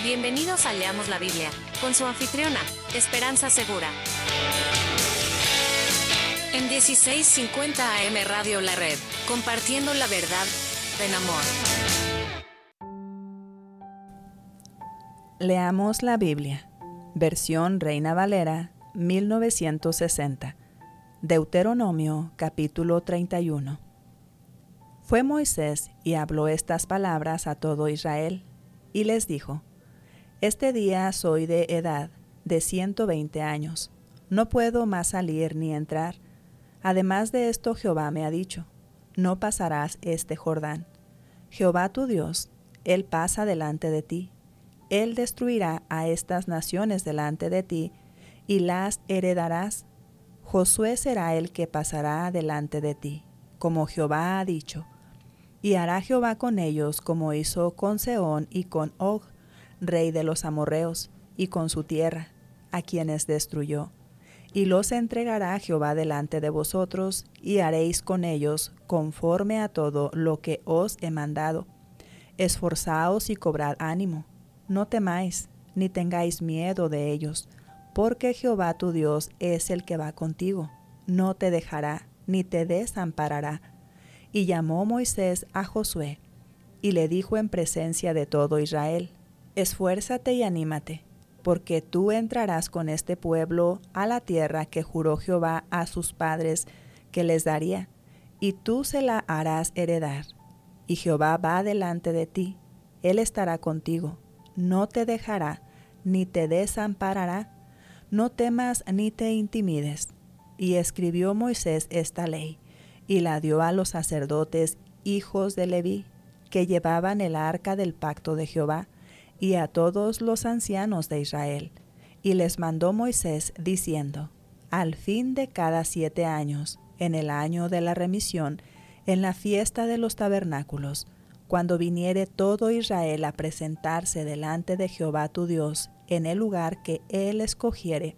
Bienvenidos a Leamos la Biblia, con su anfitriona, Esperanza Segura. En 1650 AM Radio La Red, compartiendo la verdad en amor. Leamos la Biblia, versión Reina Valera, 1960. Deuteronomio, capítulo 31. Fue Moisés y habló estas palabras a todo Israel, y les dijo: Este día soy de edad de 120 años, no puedo más salir ni entrar. Además de esto, Jehová me ha dicho: no pasarás este Jordán. Jehová tu Dios, Él pasa delante de ti. Él destruirá a estas naciones delante de ti, y las heredarás. Josué será el que pasará delante de ti, como Jehová ha dicho. Y hará Jehová con ellos como hizo con Sehón y con Og, rey de los amorreos, y con su tierra, a quienes destruyó. Y los entregará Jehová delante de vosotros, y haréis con ellos conforme a todo lo que os he mandado. Esforzaos y cobrad ánimo, no temáis, ni tengáis miedo de ellos, porque Jehová tu Dios es el que va contigo, no te dejará, ni te desamparará. Y llamó Moisés a Josué, y le dijo en presencia de todo Israel: Esfuérzate y anímate, porque tú entrarás con este pueblo a la tierra que juró Jehová a sus padres que les daría, y tú se la harás heredar. Y Jehová va delante de ti, Él estará contigo, no te dejará, ni te desamparará. No temas ni te intimides. Y escribió Moisés esta ley, y la dio a los sacerdotes, hijos de Leví, que llevaban el arca del pacto de Jehová, y a todos los ancianos de Israel. Y les mandó Moisés, diciendo: Al fin de cada 7 años, en el año de la remisión, en la fiesta de los tabernáculos, cuando viniere todo Israel a presentarse delante de Jehová tu Dios, en el lugar que Él escogiere,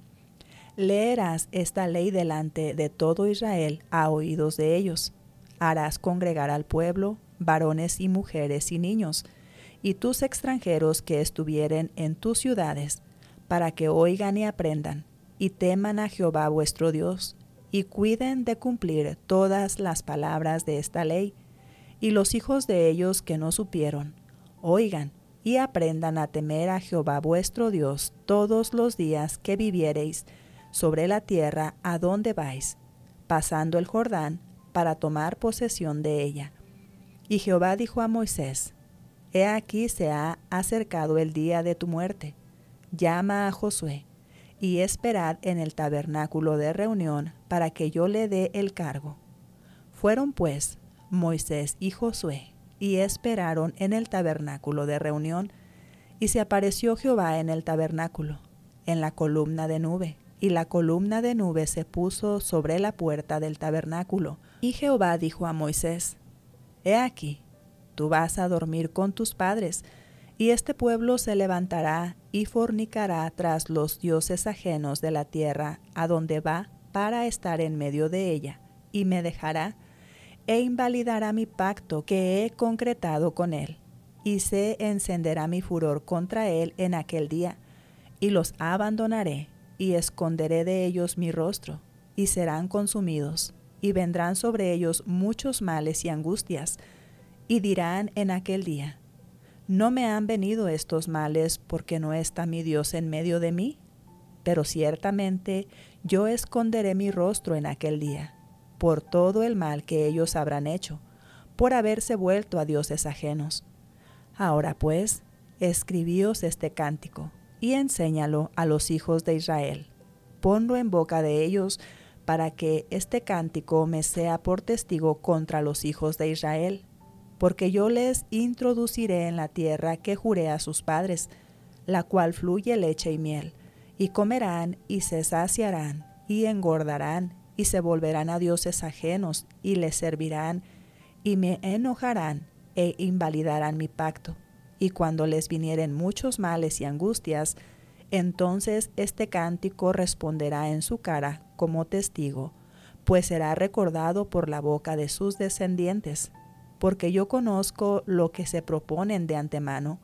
leerás esta ley delante de todo Israel a oídos de ellos. Harás congregar al pueblo, varones y mujeres y niños, y tus extranjeros que estuvieren en tus ciudades, para que oigan y aprendan, y teman a Jehová vuestro Dios, y cuiden de cumplir todas las palabras de esta ley. Y los hijos de ellos que no supieron, oigan y aprendan a temer a Jehová vuestro Dios todos los días que viviereis sobre la tierra a donde vais, pasando el Jordán para tomar posesión de ella. Y Jehová dijo a Moisés: He aquí se ha acercado el día de tu muerte. Llama a Josué, y esperad en el tabernáculo de reunión para que yo le dé el cargo. Fueron pues Moisés y Josué, y esperaron en el tabernáculo de reunión, y se apareció Jehová en el tabernáculo, en la columna de nube, y la columna de nube se puso sobre la puerta del tabernáculo. Y Jehová dijo a Moisés: He aquí, tú vas a dormir con tus padres, y este pueblo se levantará y fornicará tras los dioses ajenos de la tierra a donde va para estar en medio de ella, y me dejará, e invalidará mi pacto que he concretado con él, y se encenderá mi furor contra él en aquel día, y los abandonaré, y esconderé de ellos mi rostro, y serán consumidos, y vendrán sobre ellos muchos males y angustias, y dirán en aquel día: ¿No me han venido estos males porque no está mi Dios en medio de mí? Pero ciertamente yo esconderé mi rostro en aquel día, por todo el mal que ellos habrán hecho, por haberse vuelto a dioses ajenos. Ahora pues, escribíos este cántico, y enséñalo a los hijos de Israel. Ponlo en boca de ellos, para que este cántico me sea por testigo contra los hijos de Israel. Porque yo les introduciré en la tierra que juré a sus padres, la cual fluye leche y miel, y comerán y se saciarán, y engordarán, y se volverán a dioses ajenos, y les servirán, y me enojarán, e invalidarán mi pacto. Y cuando les vinieren muchos males y angustias, entonces este cántico responderá en su cara como testigo, pues será recordado por la boca de sus descendientes. Porque yo conozco lo que se proponen de antemano,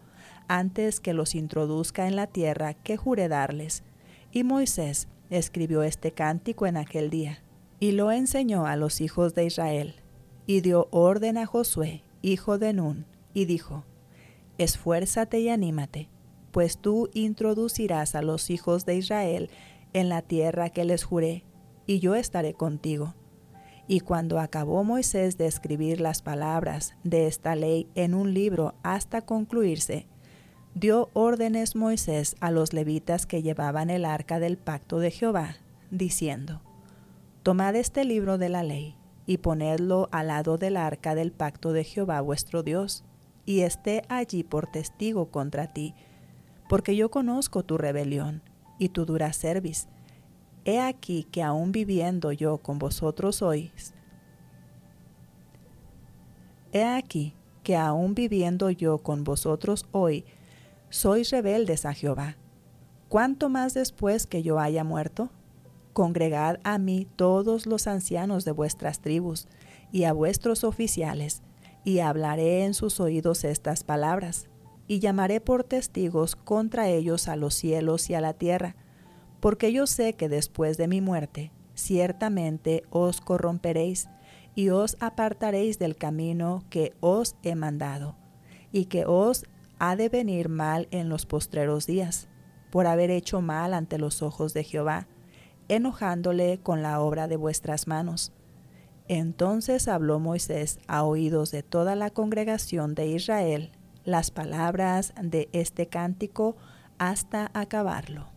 antes que los introduzca en la tierra que juré darles. Y Moisés escribió este cántico en aquel día, y lo enseñó a los hijos de Israel, y dio orden a Josué, hijo de Nun, y dijo: Esfuérzate y anímate, pues tú introducirás a los hijos de Israel en la tierra que les juré, y yo estaré contigo. Y cuando acabó Moisés de escribir las palabras de esta ley en un libro hasta concluirse, dio órdenes Moisés a los levitas que llevaban el arca del pacto de Jehová, diciendo: Tomad este libro de la ley, y ponedlo al lado del arca del pacto de Jehová vuestro Dios, y esté allí por testigo contra ti, porque yo conozco tu rebelión y tu dura cerviz. He aquí que aún viviendo yo con vosotros hoy, sois rebeldes a Jehová. ¿Cuánto más después que yo haya muerto? Congregad a mí todos los ancianos de vuestras tribus y a vuestros oficiales, y hablaré en sus oídos estas palabras, y llamaré por testigos contra ellos a los cielos y a la tierra, porque yo sé que después de mi muerte ciertamente os corromperéis y os apartaréis del camino que os he mandado, y que os ha de venir mal en los postreros días, por haber hecho mal ante los ojos de Jehová, enojándole con la obra de vuestras manos. Entonces habló Moisés a oídos de toda la congregación de Israel las palabras de este cántico hasta acabarlo.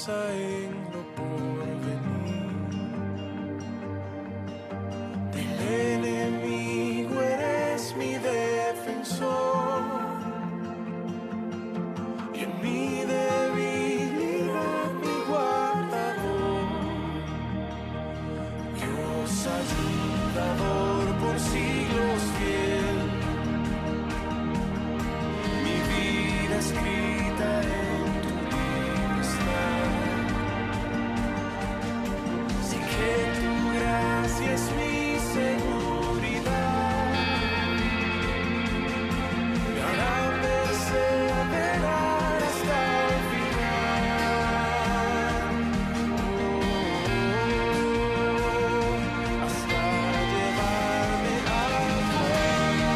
esperanza en lo porvenir. Del enemigo eres mi defensor, y en mi debilidad mi guardador. Dios ayudador por siglos fiel, mi vida escrita en tu libertad. Sé que tu gracia es mi seguridad, me hará perseverar hasta el final, hasta llevarme al trono.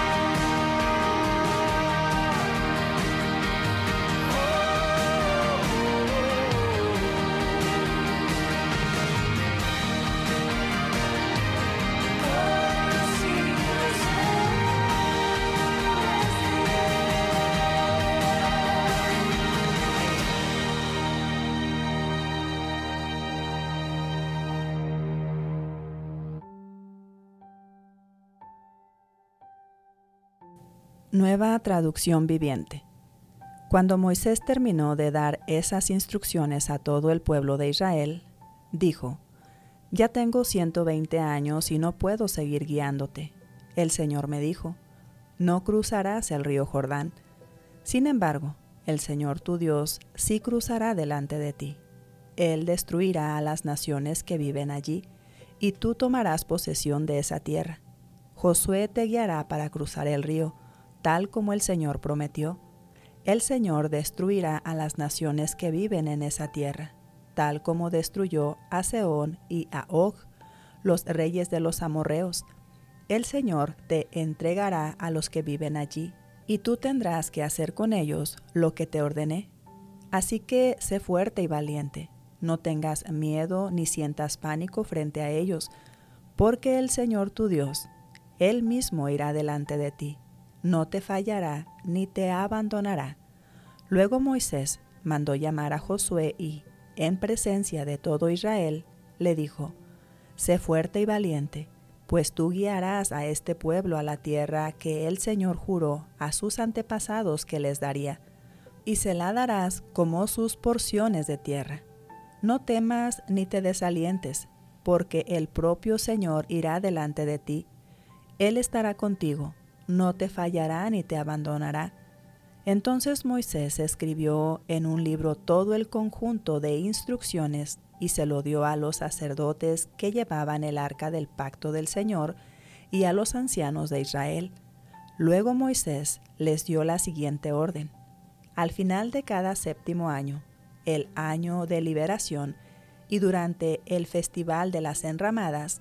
Nueva traducción viviente. Cuando Moisés terminó de dar esas instrucciones a todo el pueblo de Israel, dijo: Ya tengo 120 años y no puedo seguir guiándote. El Señor me dijo: No cruzarás el río Jordán. Sin embargo, el Señor tu Dios sí cruzará delante de ti. Él destruirá a las naciones que viven allí, y tú tomarás posesión de esa tierra. Josué te guiará para cruzar el río, tal como el Señor prometió. El Señor destruirá a las naciones que viven en esa tierra, tal como destruyó a Sehón y a Og, los reyes de los amorreos. El Señor te entregará a los que viven allí, y tú tendrás que hacer con ellos lo que te ordené. Así que sé fuerte y valiente, no tengas miedo ni sientas pánico frente a ellos, porque el Señor tu Dios, Él mismo irá delante de ti. No te fallará ni te abandonará. Luego Moisés mandó llamar a Josué y, en presencia de todo Israel, le dijo: Sé fuerte y valiente, pues tú guiarás a este pueblo a la tierra que el Señor juró a sus antepasados que les daría, y se la darás como sus porciones de tierra. No temas ni te desalientes, porque el propio Señor irá delante de ti. Él estará contigo, no te fallará ni te abandonará. Entonces Moisés escribió en un libro todo el conjunto de instrucciones y se lo dio a los sacerdotes que llevaban el arca del pacto del Señor y a los ancianos de Israel. Luego Moisés les dio la siguiente orden: al final de cada 7º año, el año de liberación, y durante el festival de las enramadas,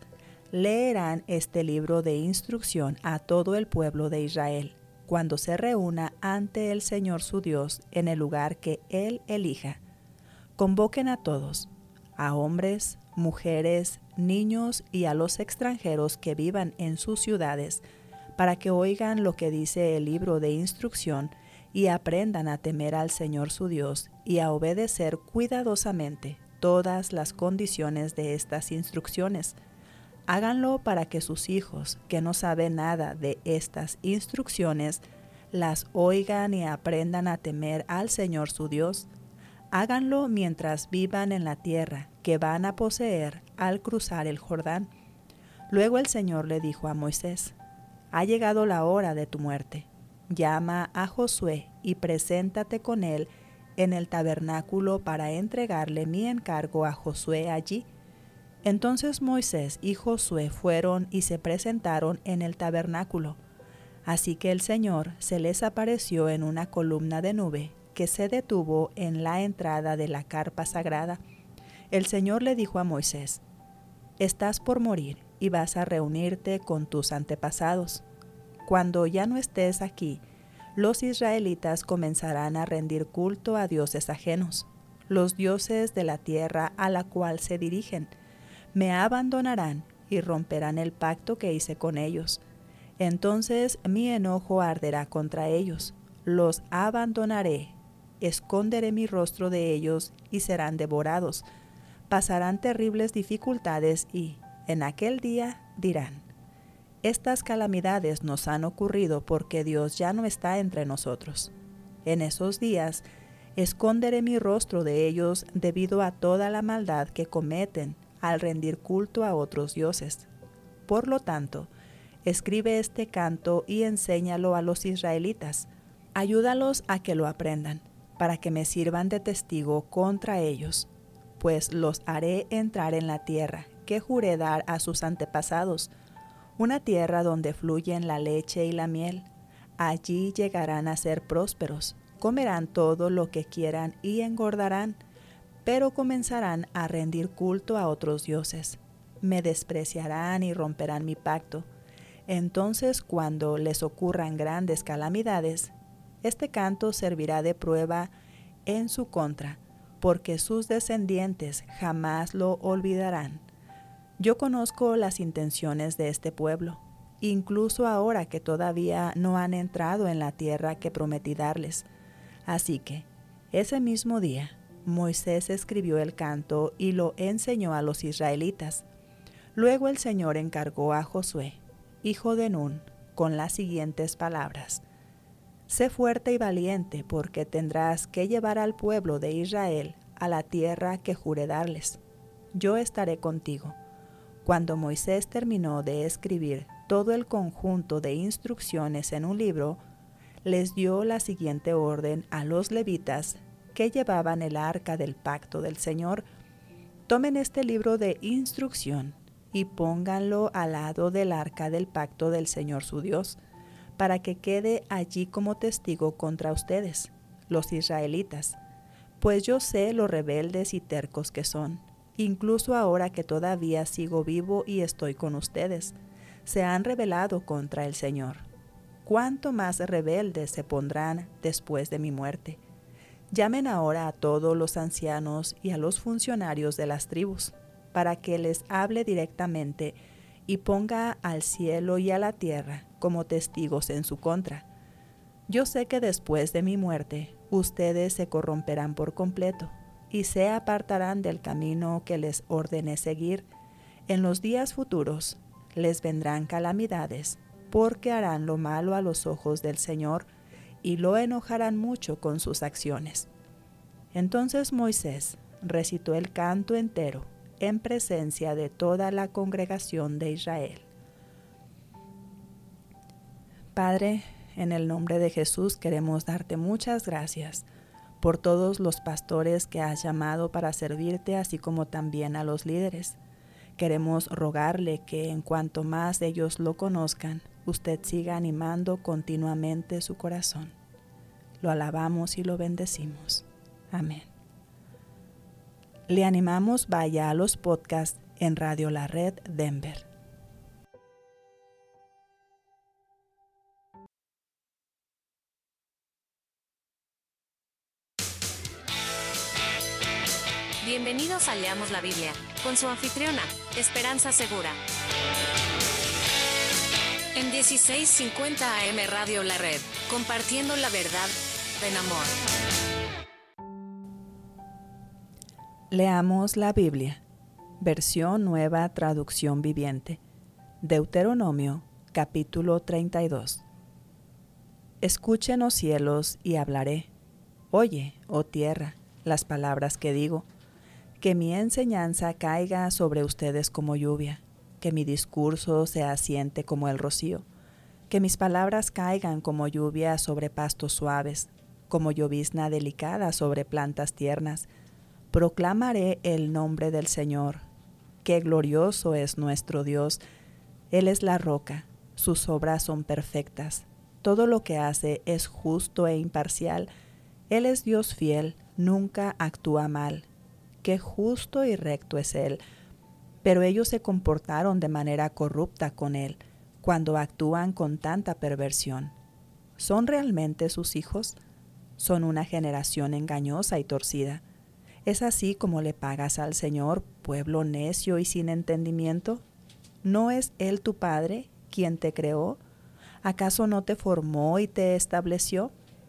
leerán este libro de instrucción a todo el pueblo de Israel, cuando se reúna ante el Señor su Dios en el lugar que Él elija. Convoquen a todos, a hombres, mujeres, niños y a los extranjeros que vivan en sus ciudades, para que oigan lo que dice el libro de instrucción y aprendan a temer al Señor su Dios y a obedecer cuidadosamente todas las condiciones de estas instrucciones. Háganlo para que sus hijos, que no saben nada de estas instrucciones, las oigan y aprendan a temer al Señor su Dios. Háganlo mientras vivan en la tierra que van a poseer al cruzar el Jordán. Luego el Señor le dijo a Moisés: Ha llegado la hora de tu muerte. Llama a Josué y preséntate con él en el tabernáculo para entregarle mi encargo a Josué allí. Entonces Moisés y Josué fueron y se presentaron en el tabernáculo. Así que el Señor se les apareció en una columna de nube que se detuvo en la entrada de la carpa sagrada. El Señor le dijo a Moisés: Estás por morir y vas a reunirte con tus antepasados. Cuando ya no estés aquí, los israelitas comenzarán a rendir culto a dioses ajenos, los dioses de la tierra a la cual se dirigen. Me abandonarán y romperán el pacto que hice con ellos. Entonces mi enojo arderá contra ellos, los abandonaré esconderé mi rostro de ellos y serán devorados. Pasarán terribles dificultades y, en aquel día, dirán: estas calamidades nos han ocurrido porque Dios ya no está entre nosotros. En esos días, esconderé mi rostro de ellos debido a toda la maldad que cometen al rendir culto a otros dioses. Por lo tanto, escribe este canto y enséñalo a los israelitas. Ayúdalos a que lo aprendan, para que me sirvan de testigo contra ellos, pues los haré entrar en la tierra que juré dar a sus antepasados, una tierra donde fluyen la leche y la miel. Allí llegarán a ser prósperos, comerán todo lo que quieran y engordarán, pero comenzarán a rendir culto a otros dioses. Me despreciarán y romperán mi pacto. Entonces, cuando les ocurran grandes calamidades, este canto servirá de prueba en su contra, porque sus descendientes jamás lo olvidarán. Yo conozco las intenciones de este pueblo, incluso ahora que todavía no han entrado en la tierra que prometí darles. Así que, ese mismo día, Moisés escribió el canto y lo enseñó a los israelitas. Luego el Señor encargó a Josué, hijo de Nun, con las siguientes palabras: sé fuerte y valiente, porque tendrás que llevar al pueblo de Israel a la tierra que juré darles. Yo estaré contigo. Cuando Moisés terminó de escribir todo el conjunto de instrucciones en un libro, les dio la siguiente orden a los levitas que llevaban el arca del pacto del Señor: tomen este libro de instrucción y pónganlo al lado del arca del pacto del Señor su Dios, para que quede allí como testigo contra ustedes, los israelitas, pues yo sé lo rebeldes y tercos que son. Incluso ahora que todavía sigo vivo y estoy con ustedes, se han rebelado contra el Señor. ¿Cuánto más rebeldes se pondrán después de mi muerte? Llamen ahora a todos los ancianos y a los funcionarios de las tribus, para que les hable directamente y ponga al cielo y a la tierra como testigos en su contra. Yo sé que después de mi muerte, ustedes se corromperán por completo y se apartarán del camino que les ordené seguir. En los días futuros les vendrán calamidades, porque harán lo malo a los ojos del Señor y lo enojarán mucho con sus acciones. Entonces Moisés recitó el canto entero en presencia de toda la congregación de Israel. Padre, en el nombre de Jesús queremos darte muchas gracias por todos los pastores que has llamado para servirte, así como también a los líderes. Queremos rogarle que en cuanto más ellos lo conozcan, usted siga animando continuamente su corazón. Lo alabamos y lo bendecimos. Amén. Le animamos, vaya a los podcasts en Radio La Red Denver. Bienvenidos a Leamos la Biblia, con su anfitriona, Esperanza Segura. En 1650 AM Radio La Red, compartiendo la verdad en amor. Leamos la Biblia, versión Nueva Traducción Viviente, Deuteronomio, capítulo 32. Escuchen, oh cielos, y hablaré. Oye, oh tierra, las palabras que digo. Que mi enseñanza caiga sobre ustedes como lluvia, que mi discurso se asiente como el rocío, que mis palabras caigan como lluvia sobre pastos suaves, como llovizna delicada sobre plantas tiernas. Proclamaré el nombre del Señor. Qué glorioso es nuestro Dios. Él es la roca, sus obras son perfectas. Todo lo que hace es justo e imparcial. Él es Dios fiel, nunca actúa mal. Qué justo y recto es Él. Pero ellos se comportaron de manera corrupta con Él, cuando actúan con tanta perversión. ¿Son realmente sus hijos? Son una generación engañosa y torcida. ¿Es así como le pagas al Señor, pueblo necio y sin entendimiento? ¿No es Él tu Padre, quien te creó? ¿Acaso no te formó y te estableció?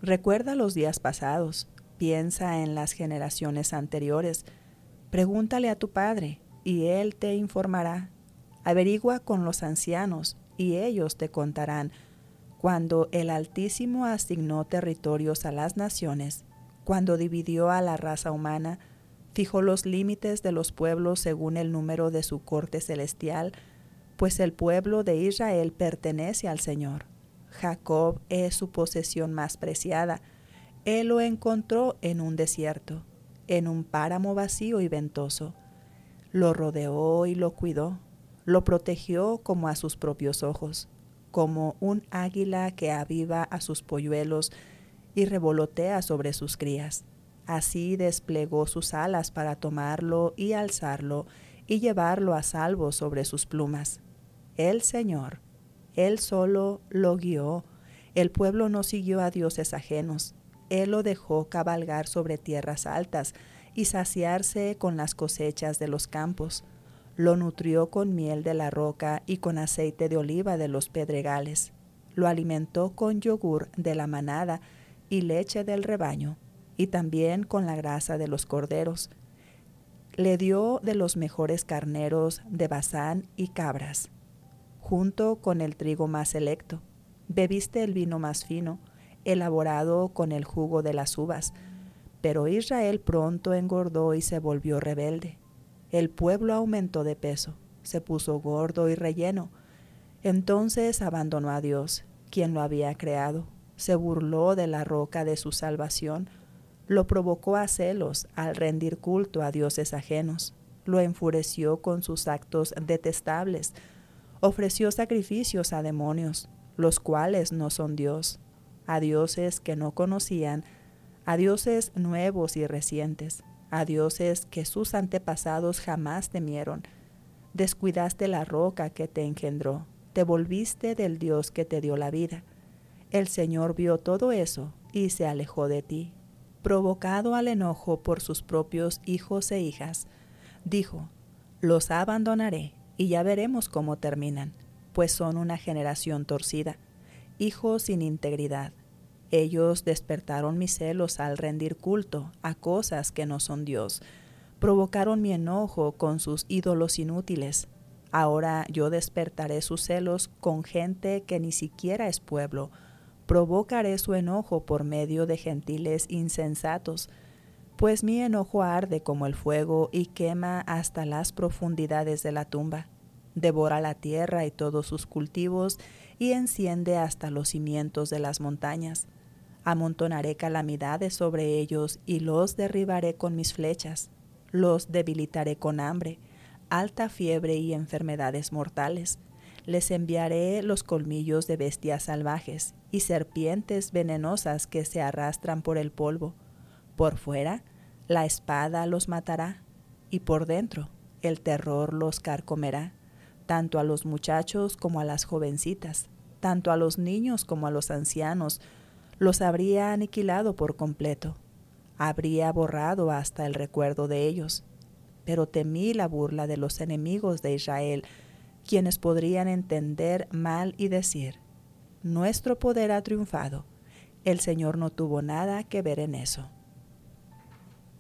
Recuerda los días pasados, piensa en las generaciones anteriores, pregúntale a tu padre y él te informará. Averigua con los ancianos y ellos te contarán. Cuando el Altísimo asignó territorios a las naciones, cuando dividió a la raza humana, fijó los límites de los pueblos según el número de su corte celestial, pues el pueblo de Israel pertenece al Señor. Jacob es su posesión más preciada. Él lo encontró en un desierto, en un páramo vacío y ventoso. Lo rodeó y lo cuidó. Lo protegió como a sus propios ojos, como un águila que aviva a sus polluelos y revolotea sobre sus crías. Así desplegó sus alas para tomarlo y alzarlo y llevarlo a salvo sobre sus plumas. El Señor, Él solo lo guió. El pueblo no siguió a dioses ajenos. Él lo dejó cabalgar sobre tierras altas y saciarse con las cosechas de los campos. Lo nutrió con miel de la roca y con aceite de oliva de los pedregales. Lo alimentó con yogur de la manada y leche del rebaño, y también con la grasa de los corderos. Le dio de los mejores carneros de Basán y cabras, junto con el trigo más selecto. Bebiste el vino más fino, elaborado con el jugo de las uvas. Pero Israel pronto engordó y se volvió rebelde. El pueblo aumentó de peso, se puso gordo y relleno. Entonces abandonó a Dios, quien lo había creado. Se burló de la roca de su salvación. Lo provocó a celos al rendir culto a dioses ajenos. Lo enfureció con sus actos detestables. Ofreció sacrificios a demonios, los cuales no son Dios, a dioses que no conocían, a dioses nuevos y recientes, a dioses que sus antepasados jamás temieron. Descuidaste la roca que te engendró, te volviste del Dios que te dio la vida. El Señor vio todo eso y se alejó de ti. Provocado al enojo por sus propios hijos e hijas, dijo: los abandonaré y ya veremos cómo terminan, pues son una generación torcida, hijos sin integridad. Ellos despertaron mis celos al rendir culto a cosas que no son Dios. Provocaron mi enojo con sus ídolos inútiles. Ahora yo despertaré sus celos con gente que ni siquiera es pueblo. Provocaré su enojo por medio de gentiles insensatos, pues mi enojo arde como el fuego y quema hasta las profundidades de la tumba. Devora la tierra y todos sus cultivos y enciende hasta los cimientos de las montañas. Amontonaré calamidades sobre ellos y los derribaré con mis flechas. Los debilitaré con hambre, alta fiebre y enfermedades mortales. Les enviaré los colmillos de bestias salvajes y serpientes venenosas que se arrastran por el polvo. Por fuera, la espada los matará, y por dentro, el terror los carcomerá, tanto a los muchachos como a las jovencitas, tanto a los niños como a los ancianos. Los habría aniquilado por completo. Habría borrado hasta el recuerdo de ellos. Pero temí la burla de los enemigos de Israel, quienes podrían entender mal y decir: nuestro poder ha triunfado. El Señor no tuvo nada que ver en eso.